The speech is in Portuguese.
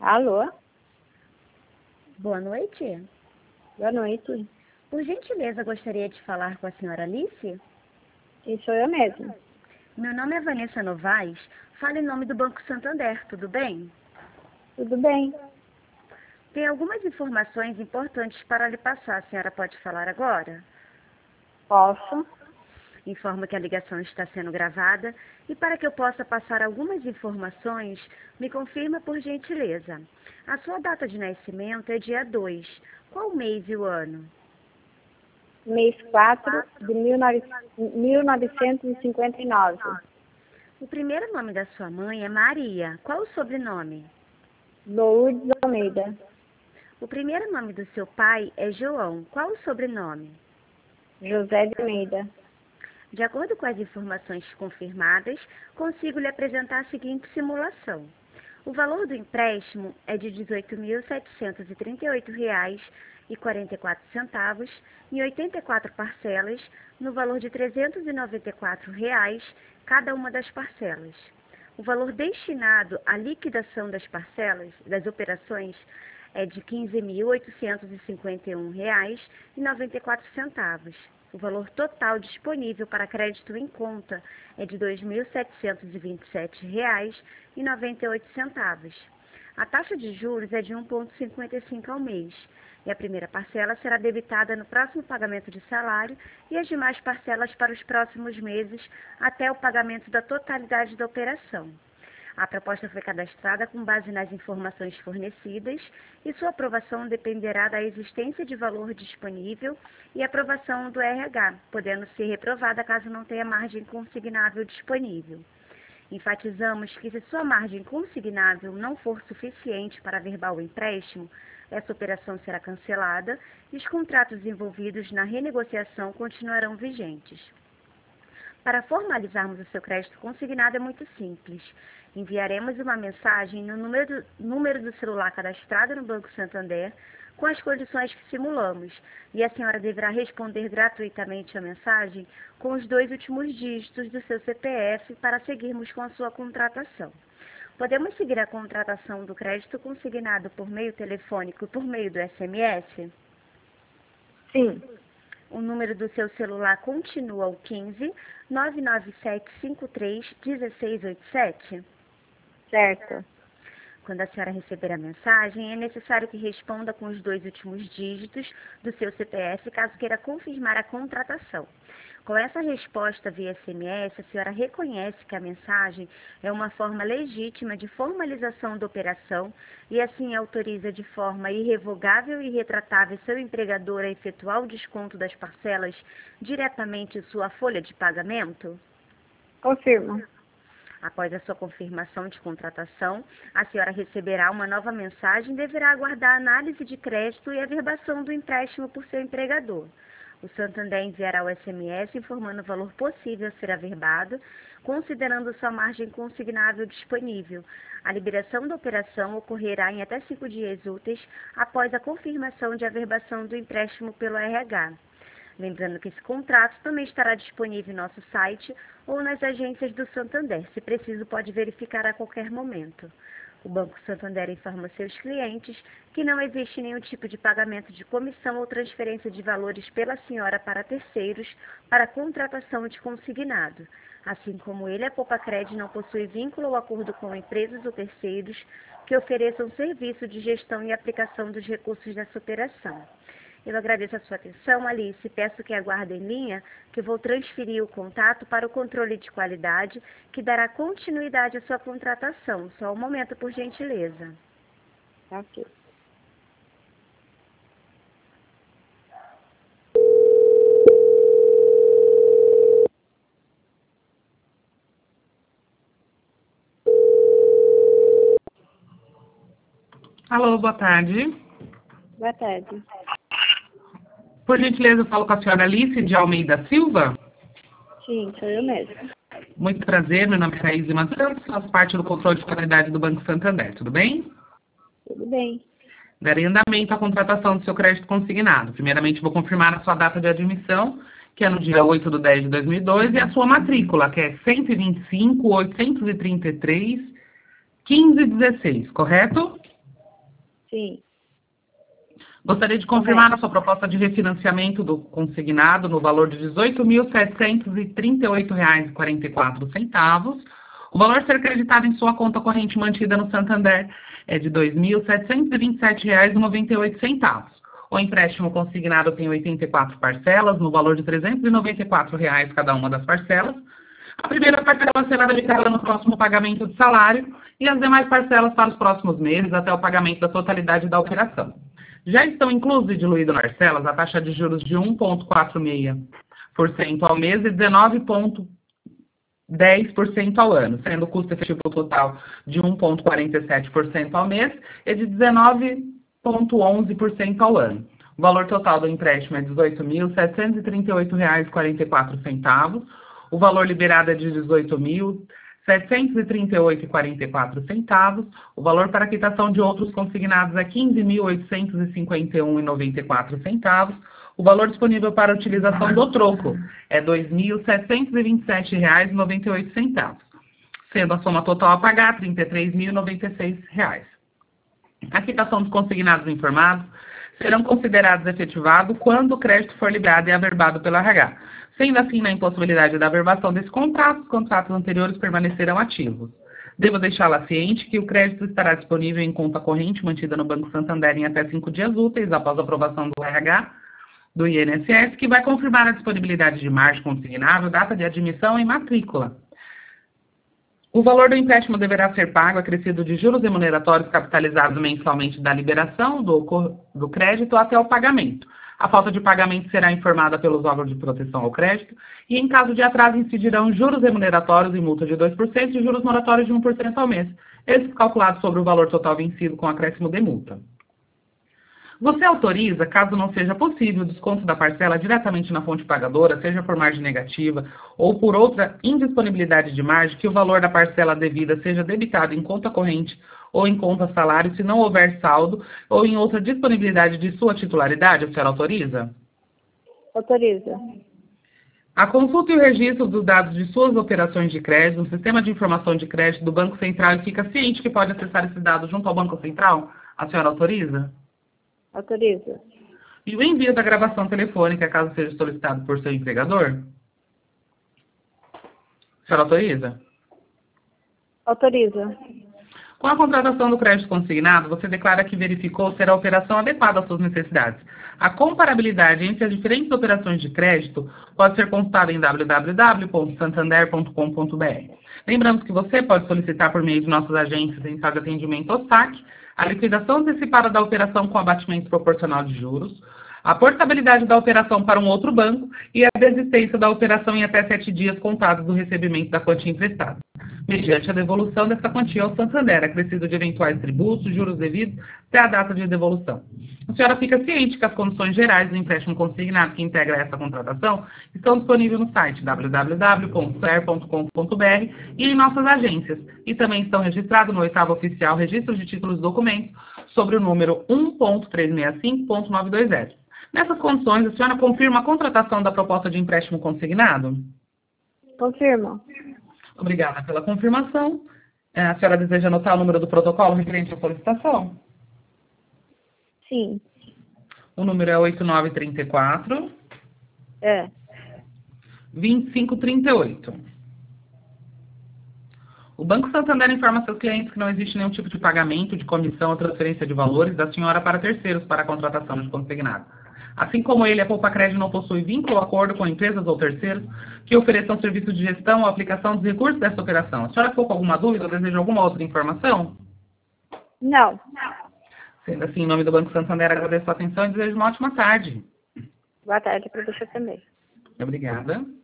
Alô? Boa noite. Boa noite. Por gentileza, gostaria de falar com a senhora Alice? Sim, sou eu mesma. Meu nome é Vanessa Novaes. Falo em nome do Banco Santander, tudo bem? Tudo bem? Tem algumas informações importantes para lhe passar. A senhora pode falar agora? Posso? Informo que a ligação está sendo gravada e para que eu possa passar algumas informações, me confirma por gentileza. A sua data de nascimento é dia 2. Qual o mês e o ano? Mês 4 de 1959. O primeiro nome da sua mãe é Maria. Qual o sobrenome? Lourdes Almeida. O primeiro nome do seu pai é João. Qual o sobrenome? José de Almeida. De acordo com as informações confirmadas, consigo lhe apresentar a seguinte simulação. O valor do empréstimo é de R$ 18.738,44 em 84 parcelas, no valor de R$ 394 cada uma das parcelas. O valor destinado à liquidação das parcelas, das operações, é de R$ 15.851,94. O valor total disponível para crédito em conta é de R$ 2.727,98. A taxa de juros é de 1,55 ao mês, e a primeira parcela será debitada no próximo pagamento de salário e as demais parcelas para os próximos meses até o pagamento da totalidade da operação. A proposta foi cadastrada com base nas informações fornecidas e sua aprovação dependerá da existência de valor disponível e aprovação do RH, podendo ser reprovada caso não tenha margem consignável disponível. Enfatizamos que se sua margem consignável não for suficiente para averbar o empréstimo, essa operação será cancelada e os contratos envolvidos na renegociação continuarão vigentes. Para formalizarmos o seu crédito consignado é muito simples. Enviaremos uma mensagem no número do celular cadastrado no Banco Santander com as condições que simulamos, e a senhora deverá responder gratuitamente a mensagem com os 2 últimos dígitos do seu CPF para seguirmos com a sua contratação. Podemos seguir a contratação do crédito consignado por meio telefônico e por meio do SMS? Sim. O número do seu celular continua o 15 99753 1687? Certo. Quando a senhora receber a mensagem, é necessário que responda com os 2 últimos dígitos do seu CPF, caso queira confirmar a contratação. Com essa resposta via SMS, a senhora reconhece que a mensagem é uma forma legítima de formalização da operação e assim autoriza de forma irrevogável e irretratável seu empregador a efetuar o desconto das parcelas diretamente em sua folha de pagamento? Confirmo. Após a sua confirmação de contratação, a senhora receberá uma nova mensagem e deverá aguardar a análise de crédito e a averbação do empréstimo por seu empregador. O Santander enviará o SMS informando o valor possível a ser averbado, considerando sua margem consignável disponível. A liberação da operação ocorrerá em até 5 dias úteis após a confirmação de averbação do empréstimo pelo RH. Lembrando que esse contrato também estará disponível em nosso site ou nas agências do Santander. Se preciso, pode verificar a qualquer momento. O Banco Santander informa seus clientes que não existe nenhum tipo de pagamento de comissão ou transferência de valores pela senhora para terceiros para contratação de consignado. Assim como ele, a Poupa-Cred não possui vínculo ou acordo com empresas ou terceiros que ofereçam serviço de gestão e aplicação dos recursos dessa operação. Eu agradeço a sua atenção, Alice, e peço que aguarde em linha, que vou transferir o contato para o controle de qualidade, que dará continuidade à sua contratação. Só um momento, por gentileza. Ok. Alô, boa tarde. Boa tarde. Por gentileza, eu falo com a senhora Alice de Almeida Silva. Sim, sou eu mesma. Muito prazer, meu nome é Thaís Lima Santos, faço parte do controle de qualidade do Banco Santander, tudo bem? Tudo bem. Darei andamento à contratação do seu crédito consignado. Primeiramente, vou confirmar a sua data de admissão, que é no dia 8/10/2002, e a sua matrícula, que é 125.833.1516, correto? Sim. Gostaria de confirmar a sua proposta de refinanciamento do consignado no valor de R$ 18.738,44. O valor a ser creditado em sua conta corrente mantida no Santander é de R$ 2.727,98. O empréstimo consignado tem 84 parcelas, no valor de R$ 394 cada uma das parcelas. A primeira parcela será debitada no próximo pagamento de salário e as demais parcelas para os próximos meses, até o pagamento da totalidade da operação. Já estão inclusos e diluídos nas parcelas a taxa de juros de 1,46% ao mês e 19,10% ao ano, sendo o custo efetivo total de 1,47% ao mês e de 19,11% ao ano. O valor total do empréstimo é R$ 18.738,44. O valor liberado é de R$ 18.738,44. O valor para quitação de outros consignados é R$ 15.851,94. O valor disponível para utilização do troco é R$ 2.727,98, sendo a soma total a pagar R$ 33.096. A quitação dos consignados informados serão considerados efetivados quando o crédito for liberado e averbado pela RH. Sendo assim, na impossibilidade da averbação desse contrato, os contratos anteriores permanecerão ativos. Devo deixá-la ciente que o crédito estará disponível em conta corrente mantida no Banco Santander em até 5 dias úteis após a aprovação do RH do INSS, que vai confirmar a disponibilidade de margem consignável, data de admissão e matrícula. O valor do empréstimo deverá ser pago acrescido de juros remuneratórios capitalizados mensalmente da liberação do crédito até o pagamento. A falta de pagamento será informada pelos órgãos de proteção ao crédito e, em caso de atraso, incidirão juros remuneratórios e multa de 2% e juros moratórios de 1% ao mês, esses calculados sobre o valor total vencido com acréscimo de multa. Você autoriza, caso não seja possível, o desconto da parcela diretamente na fonte pagadora, seja por margem negativa ou por outra indisponibilidade de margem, que o valor da parcela devida seja debitado em conta corrente ou em conta salário, se não houver saldo, ou em outra disponibilidade de sua titularidade, a senhora autoriza? Autoriza. A consulta e o registro dos dados de suas operações de crédito no Sistema de Informação de Crédito do Banco Central e fica ciente que pode acessar esses dados junto ao Banco Central? A senhora autoriza? Autoriza. E o envio da gravação telefônica, caso seja solicitado por seu empregador? A senhora autoriza? Autoriza. Com a contratação do crédito consignado, você declara que verificou ser a operação adequada às suas necessidades. A comparabilidade entre as diferentes operações de crédito pode ser consultada em www.santander.com.br. Lembramos que você pode solicitar por meio de nossas agências em caso de atendimento ao saque, a liquidação antecipada da operação com abatimento proporcional de juros, a portabilidade da operação para um outro banco e a desistência da operação em até 7 dias contados do recebimento da quantia emprestada, mediante a devolução dessa quantia ao Santander, acrescido de eventuais tributos, juros devidos, até a data de devolução. A senhora fica ciente que as condições gerais do empréstimo consignado que integra essa contratação estão disponíveis no site www.ser.com.br e em nossas agências, e também estão registrados no 8º Oficial Registro de Títulos e Documentos, sobre o número 1.365.920. Nessas condições, a senhora confirma a contratação da proposta de empréstimo consignado? Confirma. Obrigada pela confirmação. A senhora deseja anotar o número do protocolo referente à solicitação? Sim. O número é 8934 É. 2538. O Banco Santander informa seus clientes que não existe nenhum tipo de pagamento, de comissão ou transferência de valores da senhora para terceiros para a contratação de consignado. Assim como ele, a Poupa Crédito não possui vínculo ou acordo com empresas ou terceiros que ofereçam serviços de gestão ou aplicação dos recursos dessa operação. A senhora ficou com alguma dúvida ou deseja alguma outra informação? Não. Sendo assim, em nome do Banco Santander, agradeço a atenção e desejo uma ótima tarde. Boa tarde para você também. Obrigada.